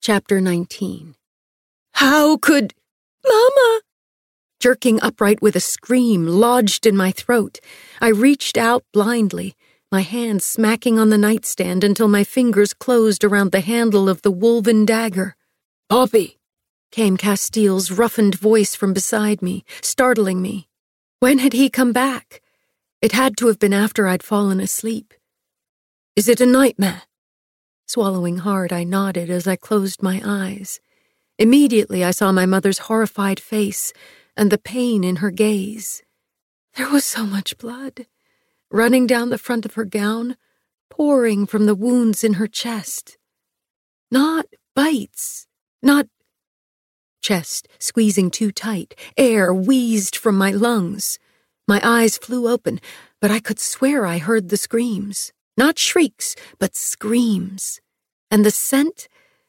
Chapter 19. How could... Mama! Jerking upright with a scream lodged in my throat, I reached out blindly, my hand smacking on the nightstand until my fingers closed around the handle of the woven dagger. "Poppy!" came Castile's roughened voice from beside me, startling me. When had he come back? It had to have been after I'd fallen asleep. "Is it a nightmare?" Swallowing hard, I nodded as I closed my eyes. Immediately, I saw my mother's horrified face and the pain in her gaze. There was so much blood, running down the front of her gown, pouring from the wounds in her chest. Not bites, not... Chest squeezing too tight, air wheezed from my lungs. My eyes flew open, but I could swear I heard the screams. Not shrieks, but screams. And the scent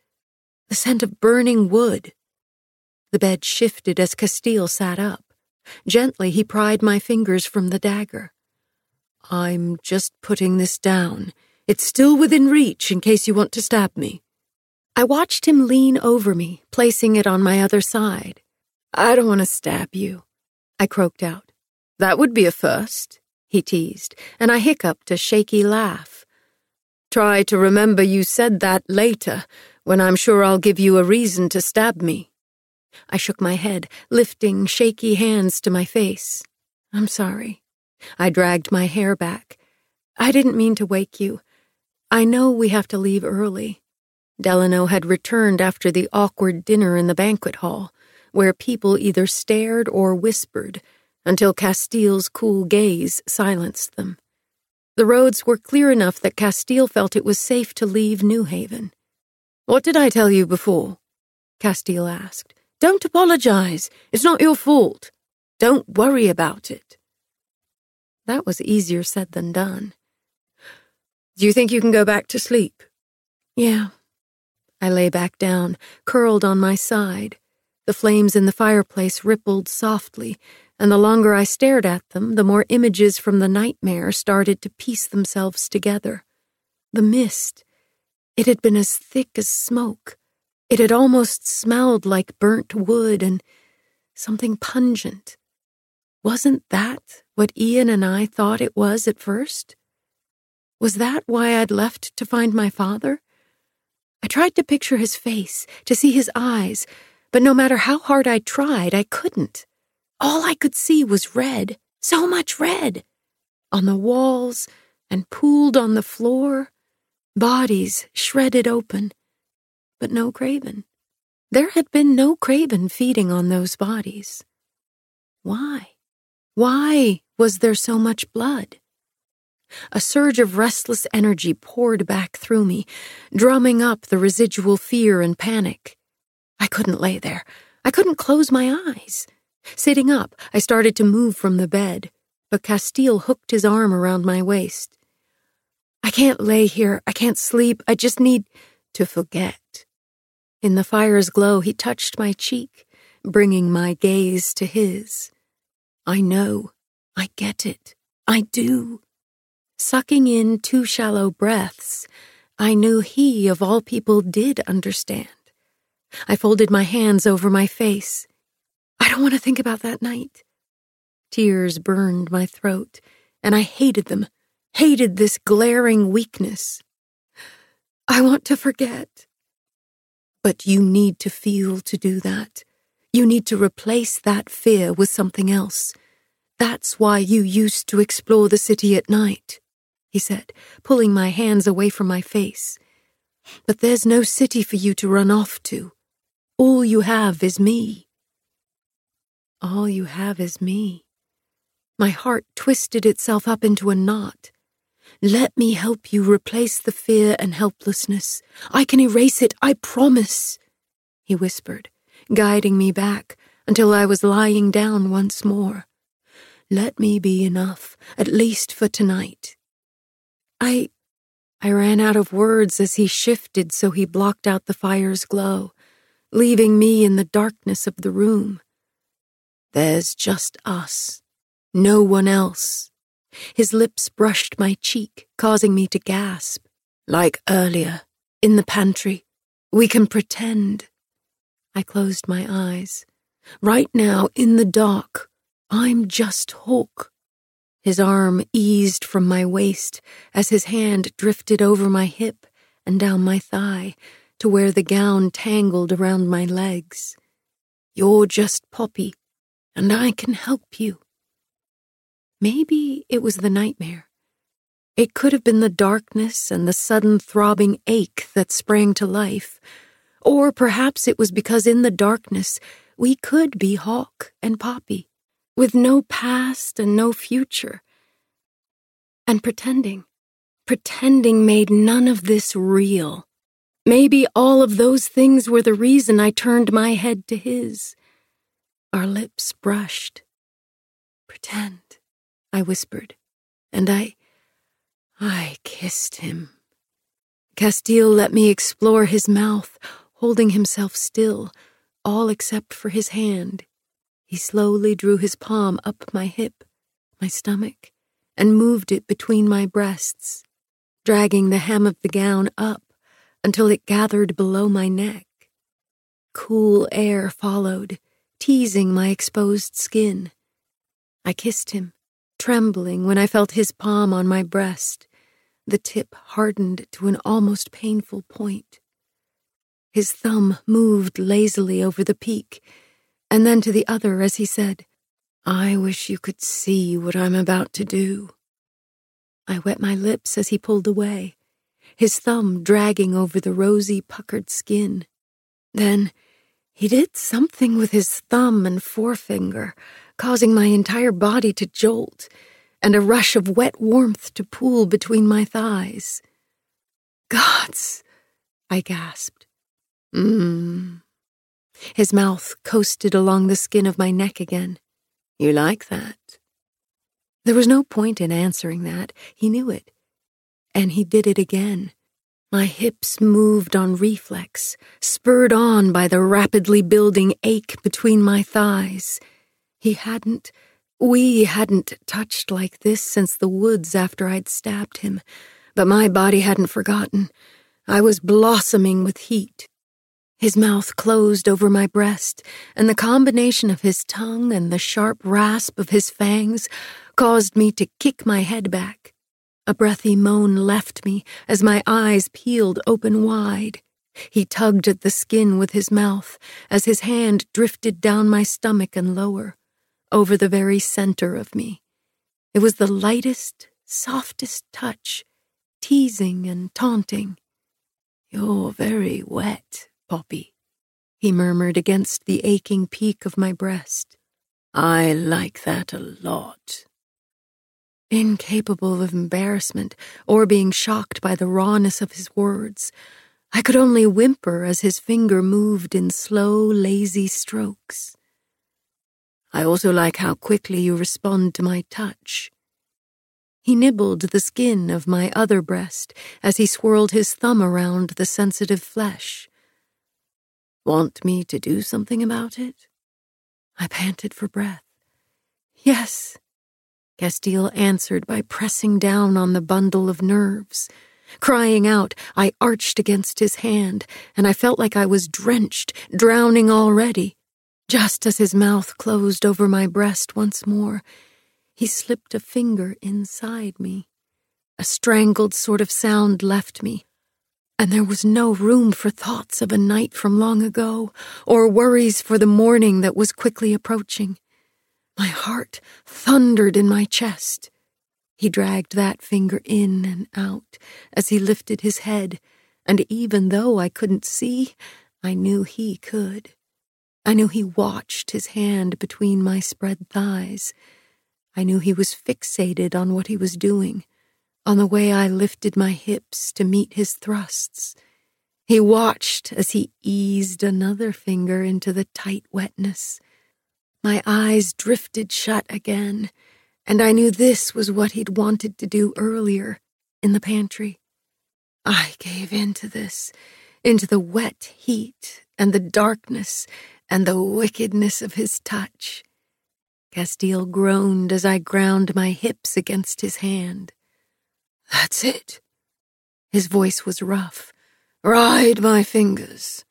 of burning wood. The bed shifted as Castile sat up. Gently, he pried my fingers from the dagger. "I'm just putting this down. It's still within reach in case you want to stab me." I watched him lean over me, placing it on my other side. "I don't want to stab you," I croaked out. "That would be a first," he teased, and I hiccuped a shaky laugh. "Try to remember you said that later, when I'm sure I'll give you a reason to stab me." I shook my head, lifting shaky hands to my face. "I'm sorry." I dragged my hair back. "I didn't mean to wake you. I know we have to leave early." Delano had returned after the awkward dinner in the banquet hall, where people either stared or whispered, until Castile's cool gaze silenced them. The roads were clear enough that Castile felt it was safe to leave New Haven. "What did I tell you before?" Castile asked. "Don't apologize. It's not your fault. Don't worry about it." That was easier said than done. "Do you think you can go back to sleep?" "Yeah." I lay back down, curled on my side. The flames in the fireplace rippled softly, and the longer I stared at them, the more images from the nightmare started to piece themselves together. The mist. It had been as thick as smoke. It had almost smelled like burnt wood and something pungent. Wasn't that what Ian and I thought it was at first? Was that why I'd left to find my father? I tried to picture his face, to see his eyes, but no matter how hard I tried, I couldn't. All I could see was red, so much red. On the walls and pooled on the floor, bodies shredded open, but no Craven. There had been no Craven feeding on those bodies. Why? Why was there so much blood? A surge of restless energy poured back through me, drumming up the residual fear and panic. I couldn't lay there. I couldn't close my eyes. Sitting up, I started to move from the bed, but Castile hooked his arm around my waist. "I can't lay here. I can't sleep. I just need to forget." In the fire's glow, he touched my cheek, bringing my gaze to his. "I know. I get it. I do." Sucking in 2 shallow breaths, I knew he, of all people, did understand. I folded my hands over my face. "I don't want to think about that night." Tears burned my throat, and I hated them, hated this glaring weakness. "I want to forget." "But you need to feel to do that. You need to replace that fear with something else. That's why you used to explore the city at night," he said, pulling my hands away from my face. "But there's no city for you to run off to. All you have is me." All you have is me. My heart twisted itself up into a knot. "Let me help you replace the fear and helplessness. I can erase it, I promise," he whispered, guiding me back until I was lying down once more. "Let me be enough, at least for tonight." I ran out of words as he shifted so he blocked out the fire's glow, leaving me in the darkness of the room. "There's just us. No one else." His lips brushed my cheek, causing me to gasp. "Like earlier, in the pantry. We can pretend. I closed my eyes. Right now, in the dark, I'm just Hawk. His arm eased from my waist as his hand drifted over my hip and down my thigh to where the gown tangled around my legs. You're just Poppy, and I can help you. Maybe it was the nightmare. It could have been the darkness and the sudden throbbing ache that sprang to life, or perhaps it was because in the darkness we could be Hawk and Poppy, with no past and no future. And pretending made none of this real. Maybe all of those things were the reason I turned my head to his. Our lips brushed. Pretend, I whispered, and I kissed him. Castile let me explore his mouth, holding himself still, all except for his hand. He slowly drew his palm up my hip, my stomach, and moved it between my breasts, dragging the hem of the gown up until it gathered below my neck. Cool air followed, teasing my exposed skin. I kissed him, trembling when I felt his palm on my breast. The tip hardened to an almost painful point. His thumb moved lazily over the peak, and then to the other as he said, I wish you could see what I'm about to do. I wet my lips as he pulled away, his thumb dragging over the rosy, puckered skin. Then he did something with his thumb and forefinger, causing my entire body to jolt, and a rush of wet warmth to pool between my thighs. Gods, I gasped. His mouth coasted along the skin of my neck again. You like that? There was no point in answering that. He knew it. And he did it again. My hips moved on reflex, spurred on by the rapidly building ache between my thighs. We hadn't touched like this since the woods after I'd stabbed him, but my body hadn't forgotten. I was blossoming with heat. His mouth closed over my breast, and the combination of his tongue and the sharp rasp of his fangs caused me to kick my head back. A breathy moan left me as my eyes peeled open wide. He tugged at the skin with his mouth as his hand drifted down my stomach and lower, over the very center of me. It was the lightest, softest touch, teasing and taunting. You're very wet, Poppy, he murmured against the aching peak of my breast. I like that a lot. Incapable of embarrassment or being shocked by the rawness of his words, I could only whimper as his finger moved in slow, lazy strokes. I also like how quickly you respond to my touch. He nibbled the skin of my other breast as he swirled his thumb around the sensitive flesh. Want me to do something about it? I panted for breath. Yes, Castile answered by pressing down on the bundle of nerves. Crying out, I arched against his hand, and I felt like I was drenched, drowning already. Just as his mouth closed over my breast once more, he slipped a finger inside me. A strangled sort of sound left me, and there was no room for thoughts of a night from long ago, or worries for the morning that was quickly approaching. My heart thundered in my chest. He dragged that finger in and out as he lifted his head, and even though I couldn't see, I knew he could. I knew he watched his hand between my spread thighs. I knew he was fixated on what he was doing, on the way I lifted my hips to meet his thrusts. He watched as he eased another finger into the tight wetness. My eyes drifted shut again, and I knew this was what he'd wanted to do earlier, in the pantry. I gave in to this, into the wet heat and the darkness and the wickedness of his touch. Castile groaned as I ground my hips against his hand. That's it. His voice was rough, Ride my fingers.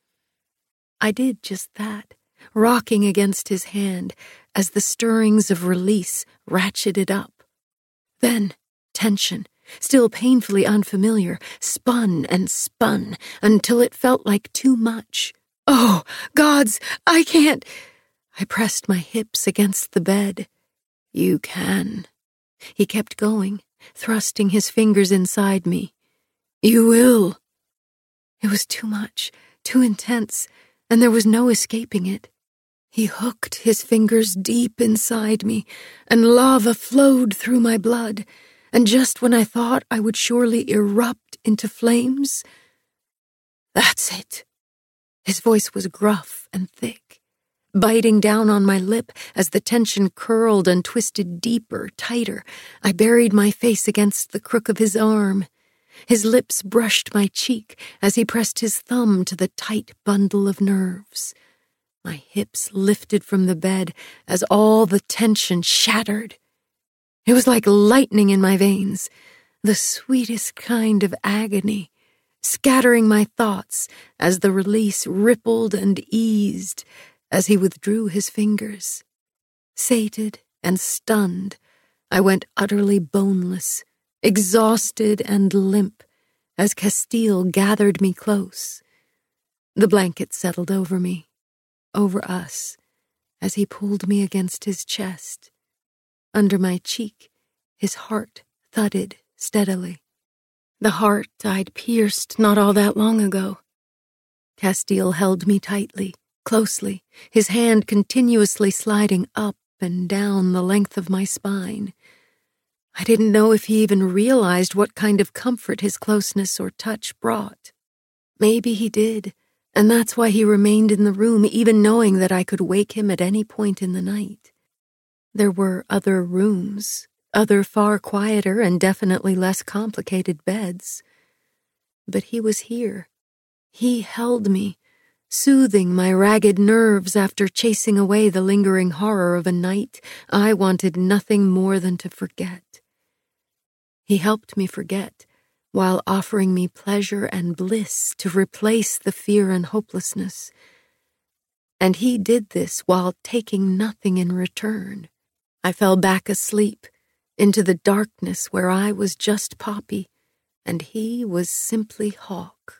I did just that, rocking against his hand as the stirrings of release ratcheted up. Then, tension, still painfully unfamiliar, spun and spun until it felt like too much. Oh, gods, I can't. I pressed my hips against the bed. You can. He kept going, thrusting his fingers inside me. You will. It was too much, too intense, and there was no escaping it. He hooked his fingers deep inside me, and lava flowed through my blood, and just when I thought I would surely erupt into flames... That's it. His voice was gruff and thick, biting down on my lip as the tension curled and twisted deeper, tighter. I buried my face against the crook of his arm. His lips brushed my cheek as he pressed his thumb to the tight bundle of nerves. My hips lifted from the bed as all the tension shattered. It was like lightning in my veins, the sweetest kind of agony, scattering my thoughts as the release rippled and eased as he withdrew his fingers. Sated and stunned, I went utterly boneless, exhausted and limp, as Castile gathered me close. The blanket settled over me, over us, as he pulled me against his chest. Under my cheek, his heart thudded steadily. The heart I'd pierced not all that long ago. Castile held me tightly, closely, his hand continuously sliding up and down the length of my spine. I didn't know if he even realized what kind of comfort his closeness or touch brought. Maybe he did, and that's why he remained in the room, even knowing that I could wake him at any point in the night. There were other rooms, other far quieter and definitely less complicated beds. But he was here. He held me, soothing my ragged nerves after chasing away the lingering horror of a night I wanted nothing more than to forget. He helped me forget, while offering me pleasure and bliss to replace the fear and hopelessness. And he did this while taking nothing in return. I fell back asleep, into the darkness where I was just Poppy, and he was simply Hawk.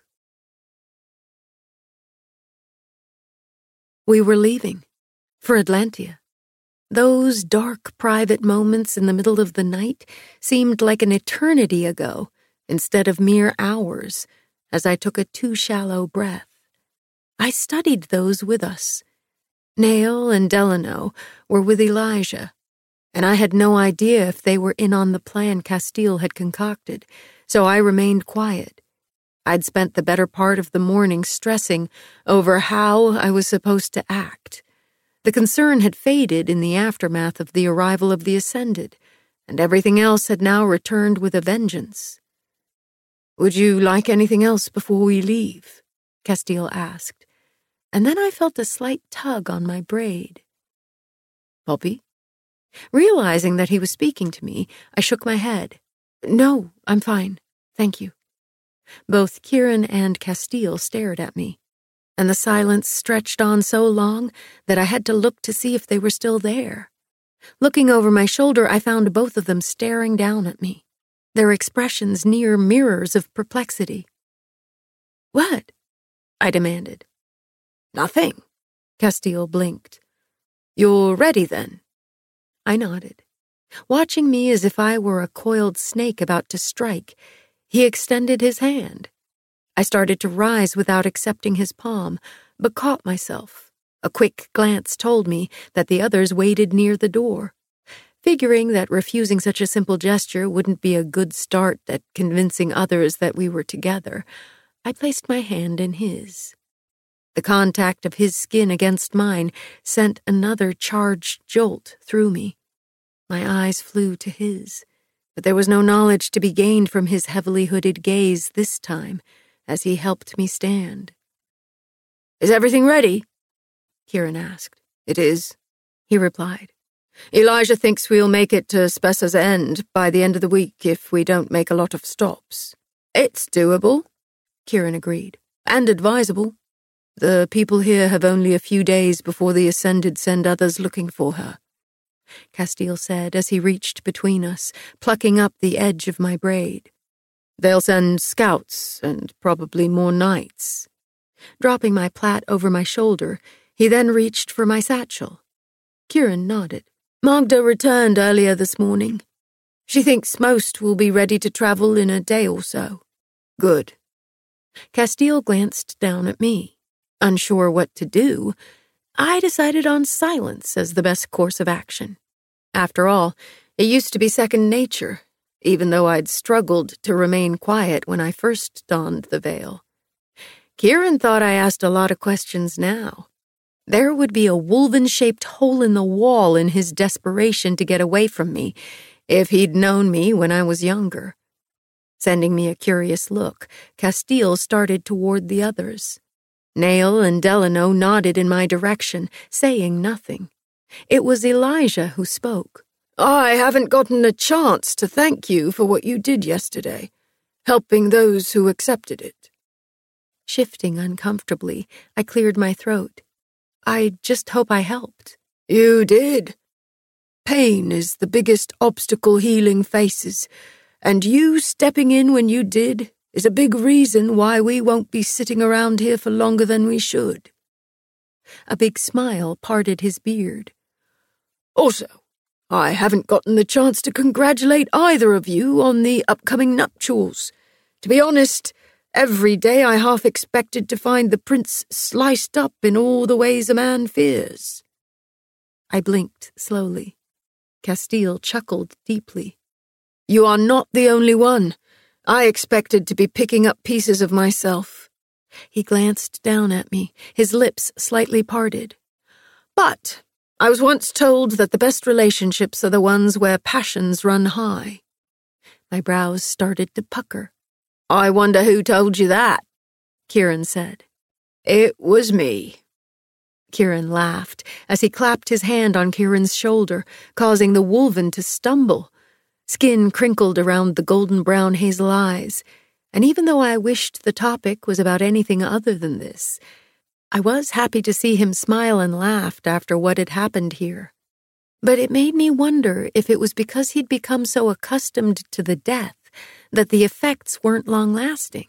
We were leaving, for Atlantia. Those dark, private moments in the middle of the night seemed like an eternity ago, instead of mere hours, as I took a too shallow breath. I studied those with us. Nael and Delano were with Elijah, and I had no idea if they were in on the plan Castile had concocted, so I remained quiet. I'd spent the better part of the morning stressing over how I was supposed to act. The concern had faded in the aftermath of the arrival of the Ascended, and everything else had now returned with a vengeance. "Would you like anything else before we leave?" Castile asked, and then I felt a slight tug on my braid. "Poppy?" Realizing that he was speaking to me, I shook my head. "No, I'm fine, thank you." Both Kieran and Castile stared at me, and the silence stretched on so long that I had to look to see if they were still there. Looking over my shoulder, I found both of them staring down at me, their expressions near mirrors of perplexity. "What?" I demanded. "Nothing," Castile blinked. "You're ready, then?" I nodded. Watching me as if I were a coiled snake about to strike, he extended his hand. I started to rise without accepting his palm, but caught myself. A quick glance told me that the others waited near the door. Figuring that refusing such a simple gesture wouldn't be a good start at convincing others that we were together, I placed my hand in his. The contact of his skin against mine sent another charged jolt through me. My eyes flew to his, but there was no knowledge to be gained from his heavily hooded gaze this time, as he helped me stand. "Is everything ready?" Kieran asked. "It is," he replied. "Elijah thinks we'll make it to Spessa's End by the end of the week if we don't make a lot of stops." "It's doable," Kieran agreed. And advisable. The people here have only a few days before the Ascended send others looking for her," Castile said as he reached between us, plucking up the edge of my braid. "They'll send scouts and probably more knights." Dropping my plait over my shoulder, he then reached for my satchel. Kieran nodded. "Magda returned earlier this morning. She thinks most will be ready to travel in a day or so." "Good." Castile glanced down at me. Unsure what to do, I decided on silence as the best course of action. After all, it used to be second nature, even though I'd struggled to remain quiet when I first donned the veil. Kieran thought I asked a lot of questions now. There would be a woven-shaped hole in the wall in his desperation to get away from me if he'd known me when I was younger. Sending me a curious look, Castile started toward the others. Nail and Delano nodded in my direction, saying nothing. It was Elijah who spoke. "I haven't gotten a chance to thank you for what you did yesterday, helping those who accepted it." Shifting uncomfortably, I cleared my throat. "I just hope I helped." "You did. Pain is the biggest obstacle healing faces, and you stepping in when you did is a big reason why we won't be sitting around here for longer than we should." A big smile parted his beard. "Also, I haven't gotten the chance to congratulate either of you on the upcoming nuptials. To be honest, every day I half expected to find the prince sliced up in all the ways a man fears." I blinked slowly. Castile chuckled deeply. "You are not the only one. I expected to be picking up pieces of myself." He glanced down at me, his lips slightly parted. "But I was once told that the best relationships are the ones where passions run high." My brows started to pucker. "I wonder who told you that," Kieran said. "It was me." Kieran laughed as he clapped his hand on Kieran's shoulder, causing the wolven to stumble. Skin crinkled around the golden-brown hazel eyes, and even though I wished the topic was about anything other than this, I was happy to see him smile and laugh after what had happened here. But it made me wonder if it was because he'd become so accustomed to the death that the effects weren't long-lasting.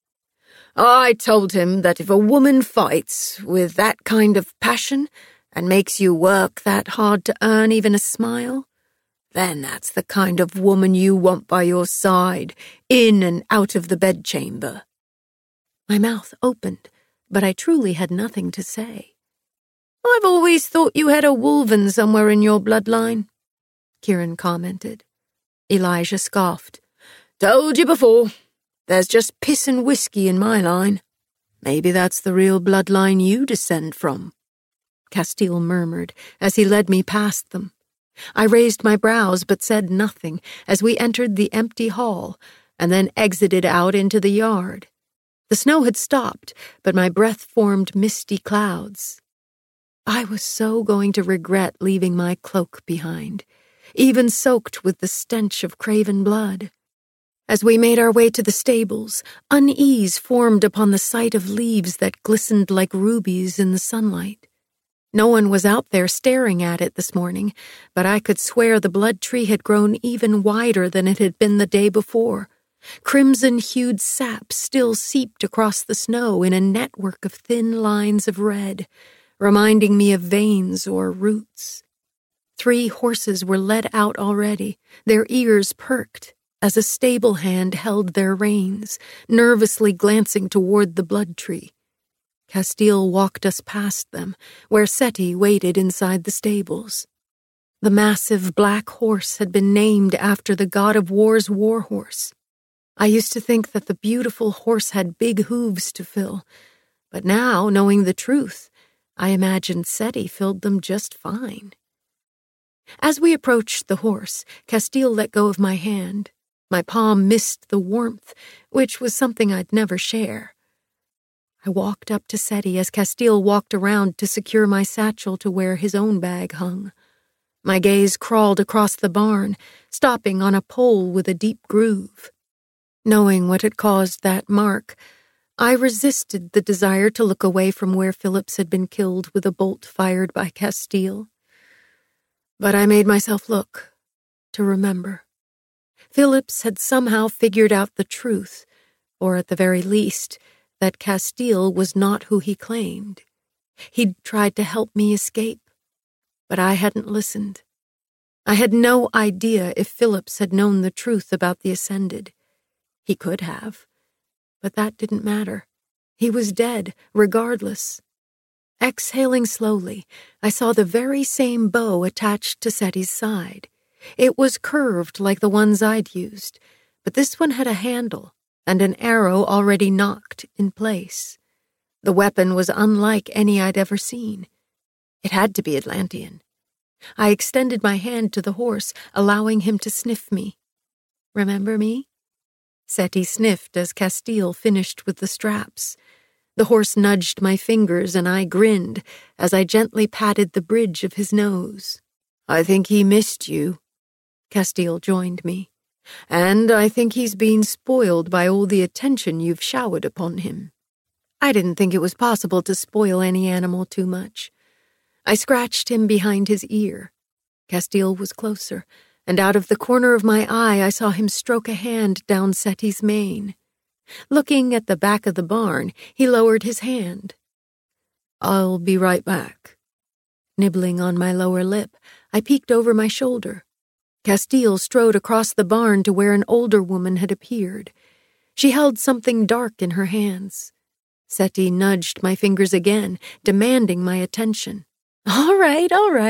"I told him that if a woman fights with that kind of passion and makes you work that hard to earn even a smile, then that's the kind of woman you want by your side, in and out of the bedchamber." My mouth opened, but I truly had nothing to say. "I've always thought you had a wolven somewhere in your bloodline," Kieran commented. Elijah scoffed. "Told you before. There's just piss and whiskey in my line." "Maybe that's the real bloodline you descend from," Castile murmured as he led me past them. I raised my brows but said nothing as we entered the empty hall and then exited out into the yard. The snow had stopped, but my breath formed misty clouds. I was so going to regret leaving my cloak behind, even soaked with the stench of craven blood. As we made our way to the stables, unease formed upon the sight of leaves that glistened like rubies in the sunlight. No one was out there staring at it this morning, but I could swear the blood tree had grown even wider than it had been the day before. Crimson-hued sap still seeped across the snow in a network of thin lines of red, reminding me of veins or roots. 3 horses were led out already, their ears perked, as a stable hand held their reins, nervously glancing toward the blood tree. Castile walked us past them, where Seti waited inside the stables. The massive black horse had been named after the god of war's warhorse. I used to think that the beautiful horse had big hooves to fill, but now, knowing the truth, I imagined Seti filled them just fine. As we approached the horse, Castile let go of my hand. My palm missed the warmth, which was something I'd never share. I walked up to Seti as Castile walked around to secure my satchel to where his own bag hung. My gaze crawled across the barn, stopping on a pole with a deep groove. Knowing what had caused that mark, I resisted the desire to look away from where Phillips had been killed with a bolt fired by Castile. But I made myself look, to remember. Phillips had somehow figured out the truth, or at the very least, that Castile was not who he claimed. He'd tried to help me escape, but I hadn't listened. I had no idea if Phillips had known the truth about the Ascended. He could have, but that didn't matter. He was dead, regardless. Exhaling slowly, I saw the very same bow attached to Seti's side. It was curved like the ones I'd used, but this one had a handle and an arrow already knocked in place. The weapon was unlike any I'd ever seen. It had to be Atlantean. I extended my hand to the horse, allowing him to sniff me. Remember me? Seti sniffed as Castile finished with the straps. The horse nudged my fingers and I grinned as I gently patted the bridge of his nose. I think he missed you. Castile joined me. And I think he's been spoiled by all the attention you've showered upon him. I didn't think it was possible to spoil any animal too much. I scratched him behind his ear. Castile was closer, and out of the corner of my eye I saw him stroke a hand down Seti's mane. Looking at the back of the barn, he lowered his hand. I'll be right back. Nibbling on my lower lip, I peeked over my shoulder. Castile strode across the barn to where an older woman had appeared. She held something dark in her hands. Seti nudged my fingers again, demanding my attention. All right.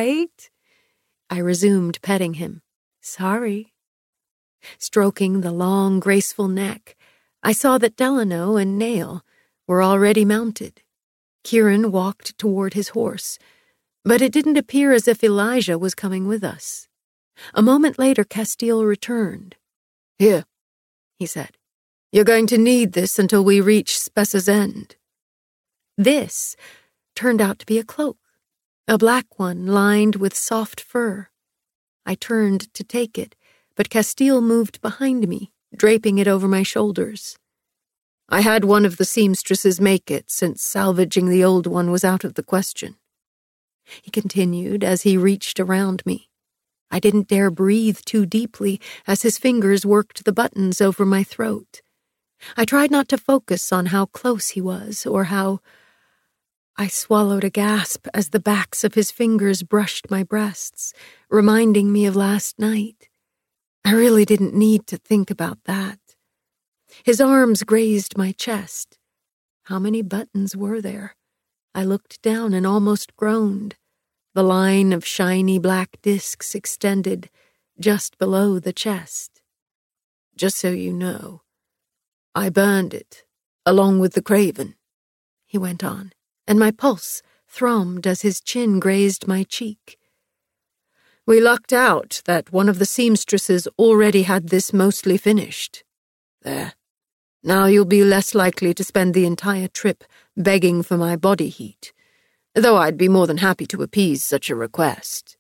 I resumed petting him. Sorry. Stroking the long, graceful neck, I saw that Delano and Nail were already mounted. Kieran walked toward his horse, but it didn't appear as if Elijah was coming with us. A moment later, Castile returned. Here, he said. You're going to need this until we reach Spessa's End. This turned out to be a cloak, a black one lined with soft fur. I turned to take it, but Castile moved behind me, draping it over my shoulders. I had one of the seamstresses make it, since salvaging the old one was out of the question. He continued as he reached around me. I didn't dare breathe too deeply as his fingers worked the buttons over my throat. I tried not to focus on how close he was or how... I swallowed a gasp as the backs of his fingers brushed my breasts, reminding me of last night. I really didn't need to think about that. His arms grazed my chest. How many buttons were there? I looked down and almost groaned. The line of shiny black discs extended just below the chest. Just so you know, I burned it, along with the Craven, he went on, and my pulse thrummed as his chin grazed my cheek. We lucked out that one of the seamstresses already had this mostly finished. There. Now you'll be less likely to spend the entire trip begging for my body heat, though I'd be more than happy to appease such a request.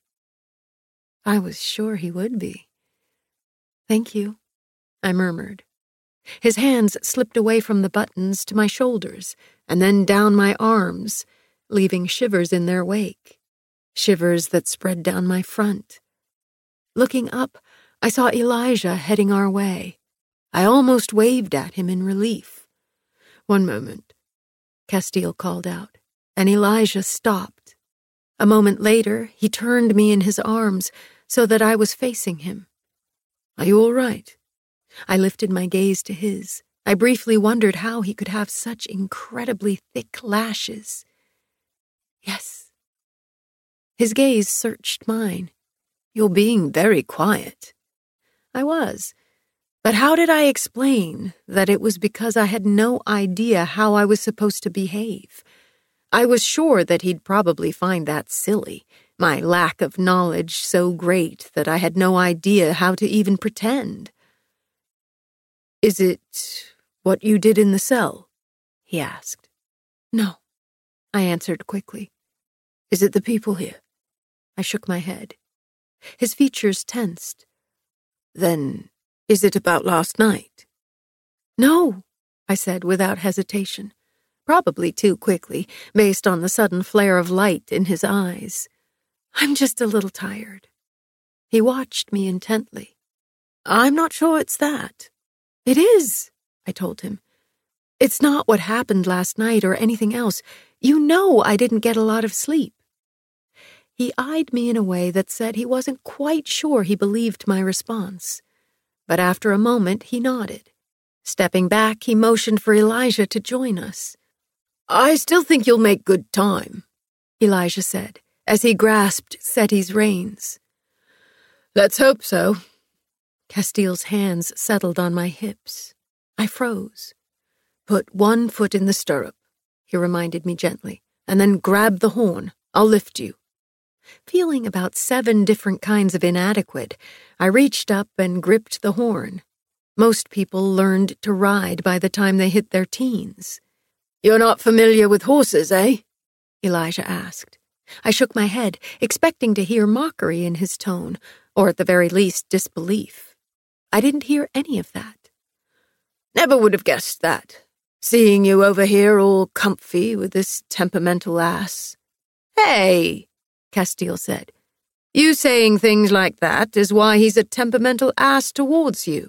I was sure he would be. Thank you, I murmured. His hands slipped away from the buttons to my shoulders and then down my arms, leaving shivers in their wake, shivers that spread down my front. Looking up, I saw Elijah heading our way. I almost waved at him in relief. One moment, Castile called out, and Elijah stopped. A moment later, he turned me in his arms so that I was facing him. Are you all right? I lifted my gaze to his. I briefly wondered how he could have such incredibly thick lashes. Yes. His gaze searched mine. You're being very quiet. I was. But how did I explain that it was because I had no idea how I was supposed to behave? I was sure that he'd probably find that silly, my lack of knowledge so great that I had no idea how to even pretend. Is it what you did in the cell? He asked. No, I answered quickly. Is it the people here? I shook my head. His features tensed. Then, is it about last night? No, I said without hesitation, probably too quickly, based on the sudden flare of light in his eyes. I'm just a little tired. He watched me intently. I'm not sure it's that. It is, I told him. It's not what happened last night or anything else. You know I didn't get a lot of sleep. He eyed me in a way that said he wasn't quite sure he believed my response. But after a moment, he nodded. Stepping back, he motioned for Elijah to join us. I still think you'll make good time, Elijah said, as he grasped Seti's reins. Let's hope so. Castile's hands settled on my hips. I froze. Put one foot in the stirrup, he reminded me gently, and then grab the horn. I'll lift you. Feeling about 7 different kinds of inadequate, I reached up and gripped the horn. Most people learned to ride by the time they hit their teens. You're not familiar with horses, eh? Elijah asked. I shook my head, expecting to hear mockery in his tone, or at the very least disbelief. I didn't hear any of that. Never would have guessed that, seeing you over here all comfy with this temperamental ass. Hey, Castile said. You saying things like that is why he's a temperamental ass towards you.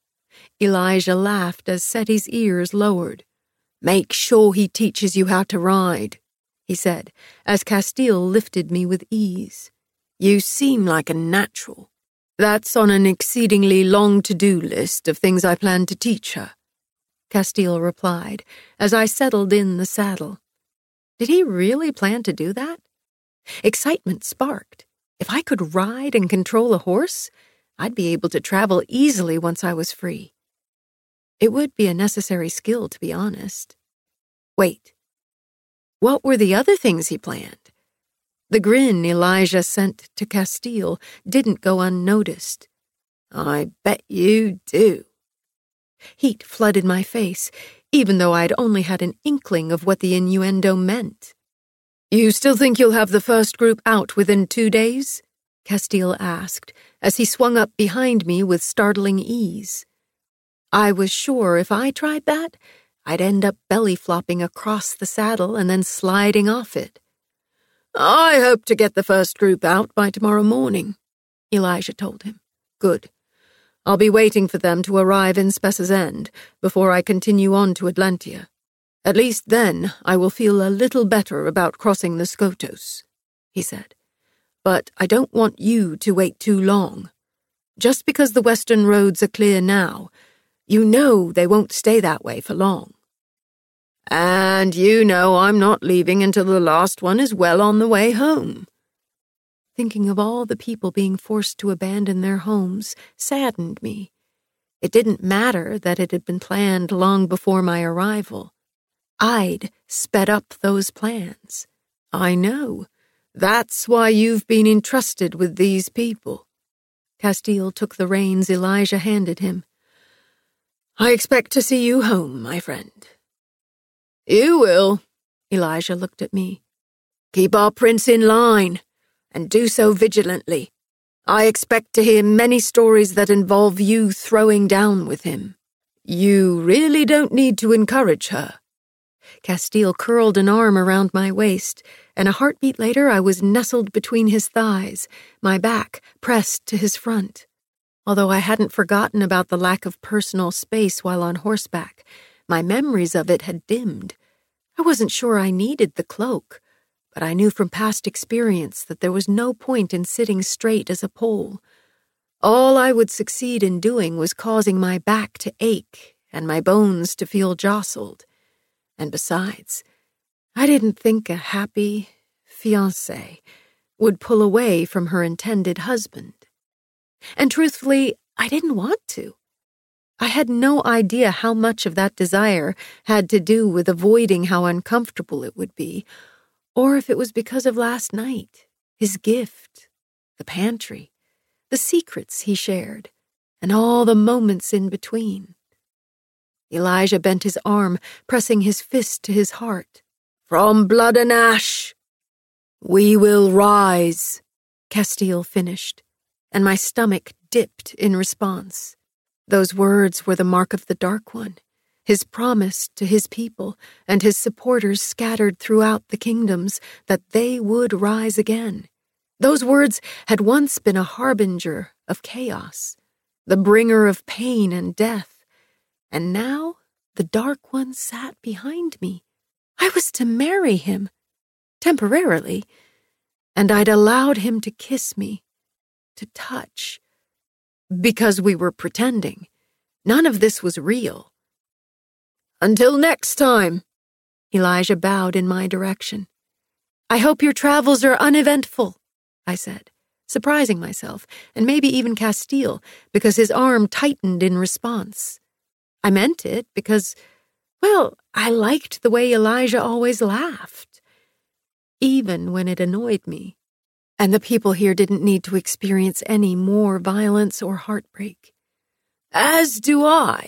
Elijah laughed as Seti's ears lowered. Make sure he teaches you how to ride, he said, as Castile lifted me with ease. You seem like a natural. That's on an exceedingly long to-do list of things I plan to teach her, Castile replied, as I settled in the saddle. Did he really plan to do that? Excitement sparked. If I could ride and control a horse, I'd be able to travel easily once I was free. It would be a necessary skill, to be honest. Wait. What were the other things he planned? The grin Elijah sent to Castile didn't go unnoticed. I bet you do. Heat flooded my face, even though I'd only had an inkling of what the innuendo meant. You still think you'll have the first group out within 2 days? Castile asked, as he swung up behind me with startling ease. I was sure if I tried that, I'd end up belly-flopping across the saddle and then sliding off it. I hope to get the first group out by tomorrow morning, Elijah told him. Good. I'll be waiting for them to arrive in Spessa's End before I continue on to Atlantia. At least then I will feel a little better about crossing the Skotos, he said. But I don't want you to wait too long. Just because the western roads are clear now, you know they won't stay that way for long. And you know I'm not leaving until the last one is well on the way home. Thinking of all the people being forced to abandon their homes saddened me. It didn't matter that it had been planned long before my arrival. I'd sped up those plans. I know. That's why you've been entrusted with these people. Castile took the reins Elijah handed him. I expect to see you home, my friend. You will, Elijah looked at me. Keep our prince in line, and do so vigilantly. I expect to hear many stories that involve you throwing down with him. You really don't need to encourage her. Castile curled an arm around my waist, and a heartbeat later I was nestled between his thighs, my back pressed to his front. Although I hadn't forgotten about the lack of personal space while on horseback, my memories of it had dimmed. I wasn't sure I needed the cloak, but I knew from past experience that there was no point in sitting straight as a pole. All I would succeed in doing was causing my back to ache and my bones to feel jostled. And besides, I didn't think a happy fiancée would pull away from her intended husband. And truthfully, I didn't want to. I had no idea how much of that desire had to do with avoiding how uncomfortable it would be, or if it was because of last night, his gift, the pantry, the secrets he shared, and all the moments in between. Elijah bent his arm, pressing his fist to his heart. From blood and ash, we will rise, Castile finished, and my stomach dipped in response. Those words were the mark of the Dark One, his promise to his people and his supporters scattered throughout the kingdoms that they would rise again. Those words had once been a harbinger of chaos, the bringer of pain and death, and now the Dark One sat behind me. I was to marry him, temporarily, and I'd allowed him to kiss me, to touch, because we were pretending. None of this was real. "Until next time," Elijah bowed in my direction. "I hope your travels are uneventful," I said, surprising myself, and maybe even Castile, because his arm tightened in response. I meant it because, well, I liked the way Elijah always laughed, even when it annoyed me, and the people here didn't need to experience any more violence or heartbreak. "As do I,"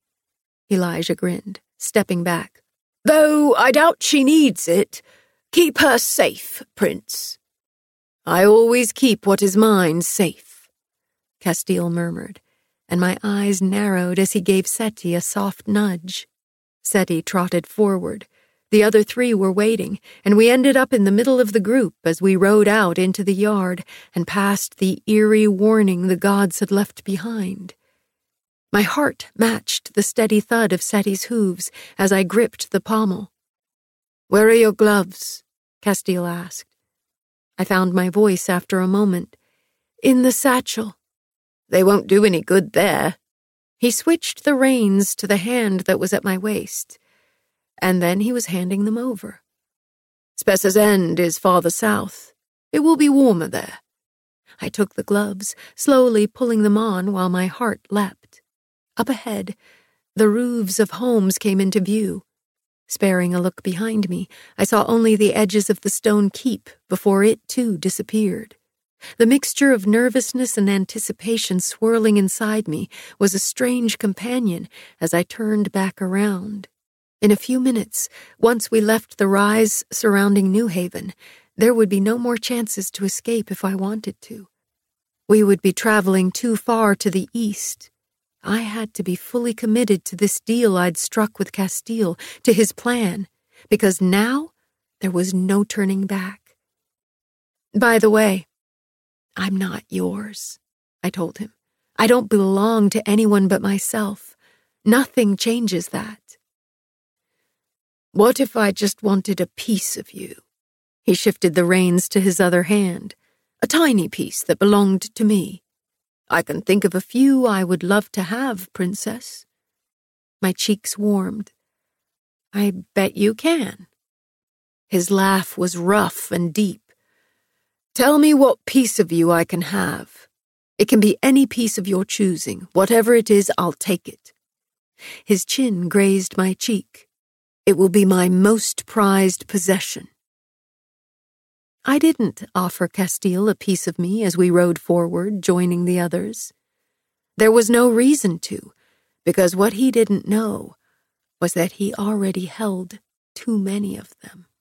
Elijah grinned, stepping back. "Though I doubt she needs it. Keep her safe, Prince." "I always keep what is mine safe," Castile murmured, and my eyes narrowed as he gave Seti a soft nudge. Seti trotted forward. The other three were waiting, and we ended up in the middle of the group as we rode out into the yard and past the eerie warning the gods had left behind. My heart matched the steady thud of Seti's hooves as I gripped the pommel. "Where are your gloves?" Castile asked. I found my voice after a moment. "In the satchel." "They won't do any good there." He switched the reins to the hand that was at my waist, and then he was handing them over. "Spessa's End is farther south. It will be warmer there." I took the gloves, slowly pulling them on while my heart leapt. Up ahead, the roofs of homes came into view. Sparing a look behind me, I saw only the edges of the stone keep before it, too, disappeared. The mixture of nervousness and anticipation swirling inside me was a strange companion as I turned back around. In a few minutes, once we left the rise surrounding New Haven, there would be no more chances to escape if I wanted to. We would be traveling too far to the east. I had to be fully committed to this deal I'd struck with Castile, to his plan, because now there was no turning back. "By the way, I'm not yours," I told him. "I don't belong to anyone but myself. Nothing changes that." "What if I just wanted a piece of you?" He shifted the reins to his other hand. "A tiny piece that belonged to me. I can think of a few I would love to have, Princess." My cheeks warmed. "I bet you can." His laugh was rough and deep. "Tell me what piece of you I can have. It can be any piece of your choosing. Whatever it is, I'll take it." His chin grazed my cheek. "It will be my most prized possession." I didn't offer Castile a piece of me as we rode forward, joining the others. There was no reason to, because what he didn't know was that he already held too many of them.